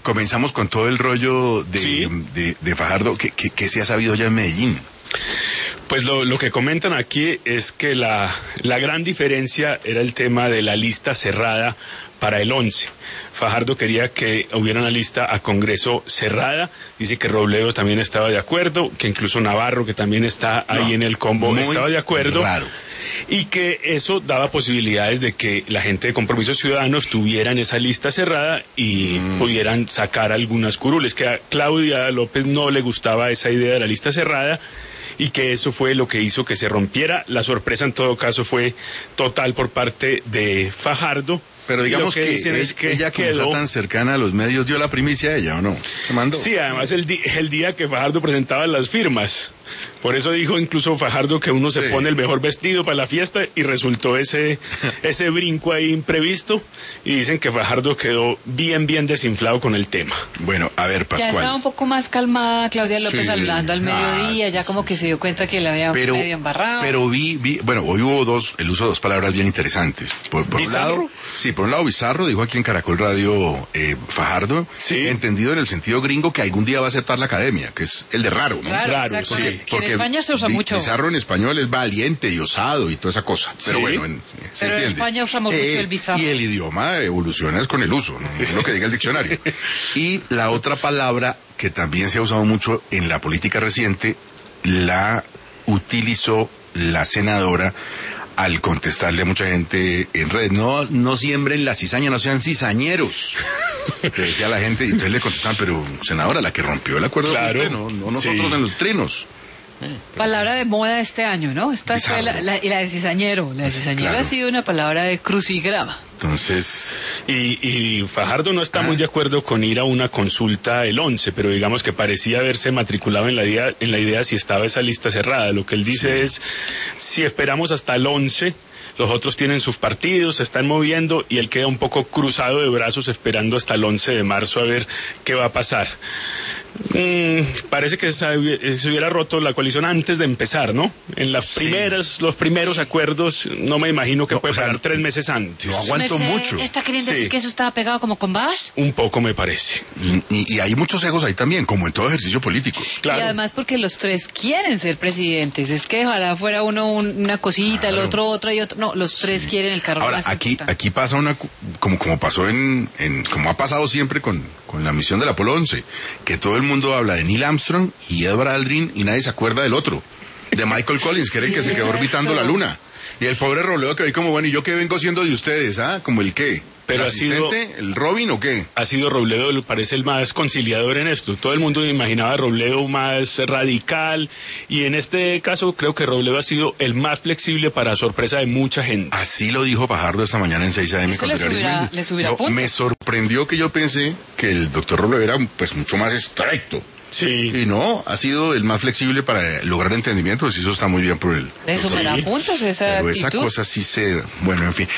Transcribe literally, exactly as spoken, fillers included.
comenzamos con todo el rollo de, sí. de, de Fajardo. ¿Qué, qué, qué se ha sabido ya en Medellín? Pues lo, lo que comentan aquí es que la, la gran diferencia era el tema de la lista cerrada para el once. Fajardo quería que hubiera una lista a Congreso cerrada, dice que Robledo también estaba de acuerdo, que incluso Navarro, que también está ahí no, en el combo, estaba de acuerdo. Raro. Y que eso daba posibilidades de que la gente de Compromiso Ciudadano estuviera en esa lista cerrada y mm. pudieran sacar algunas curules, que a Claudia López no le gustaba esa idea de la lista cerrada, y que eso fue lo que hizo que se rompiera. La sorpresa en todo caso fue total por parte de Fajardo. Pero digamos que, que, es que ella, como quedó... está tan cercana a los medios, dio la primicia a ella, ¿o no? ¿Se mandó? Sí, además el, di el día que Fajardo presentaba las firmas. Por eso dijo incluso Fajardo que uno se sí. pone el mejor vestido para la fiesta, y resultó ese, ese brinco ahí imprevisto, y dicen que Fajardo quedó bien, bien desinflado con el tema. Bueno, a ver, Pascual. Ya estaba un poco más calmada Claudia López sí. hablando al mediodía, ah, ya como que se dio cuenta que la había pero, medio embarrado. Pero vi, vi, bueno, hoy hubo dos, el uso de dos palabras bien interesantes. Por, por un lado, sí, por un lado bizarro, dijo aquí en Caracol Radio eh, Fajardo, sí. entendido en el sentido gringo que algún día va a aceptar la academia, que es el de raro, ¿no? Raro, raro exacto, porque, que, porque en España se usa mucho. Bizarro en español es valiente y osado y toda esa cosa, sí. pero bueno, en, se pero entiende. en España usamos eh, mucho el bizarro. Y el idioma evoluciona es con el uso, ¿no? Es lo que diga el diccionario. Y la otra palabra que también se ha usado mucho en la política reciente, la utilizó la senadora al contestarle a mucha gente en redes, no, no siembren la cizaña, no sean cizañeros, le decía a la gente, y entonces le contestaban, pero senadora, la que rompió el acuerdo claro. usted, no, no nosotros sí. en los trinos. Palabra de moda este año, ¿no? Esta fue la, la, la de cizañero. La de cizañero claro. ha sido una palabra de crucigrama. Entonces... Y, y Fajardo no está ah. muy de acuerdo con ir a una consulta el once, pero digamos que parecía haberse matriculado en la idea, en la idea si estaba esa lista cerrada. Lo que él dice sí. es, si esperamos hasta el once... los otros tienen sus partidos, se están moviendo, y él queda un poco cruzado de brazos esperando hasta el once de marzo a ver qué va a pasar. Mm, parece que se hubiera roto la coalición antes de empezar, ¿no? En las sí. primeras, los primeros acuerdos, no me imagino que no, puede o sea, parar tres meses antes. Lo aguanto mucho. ¿Está queriendo sí. decir que eso estaba pegado como con babas? Un poco me parece. Y, y hay muchos egos ahí también, como en todo ejercicio político. Claro. Y además porque los tres quieren ser presidentes. Es que ojalá fuera uno un, una cosita, claro. el otro otra y otro. No, los tres sí. quieren el cargo. Ahora, más aquí, importante. aquí pasa una, como, como pasó en, en, como ha pasado siempre con, con la misión del Apolo once, que todo el mundo habla de Neil Armstrong y Edward Aldrin y nadie se acuerda del otro, de Michael Collins, que era el que se quedó orbitando la luna. Y el pobre Robledo que hoy como, bueno, ¿y yo qué vengo siendo de ustedes? ¿Ah? ¿Como el qué? Pero ¿El ha sido, asistente? ¿El Robin o qué? Ha sido Robledo, parece el más conciliador en esto. Todo el mundo imaginaba a Robledo más radical, y en este caso creo que Robledo ha sido el más flexible para sorpresa de mucha gente. Así lo dijo Fajardo esta mañana en seis A M. Eso le subirá, le subirá no, me sorprendió que yo pensé que el doctor Robledo era pues mucho más estricto. Sí. Y no, ha sido el más flexible para lograr entendimientos, y eso está muy bien por él. Le sumará sí. puntos esa Pero actitud. esa cosa sí se... Bueno, en fin.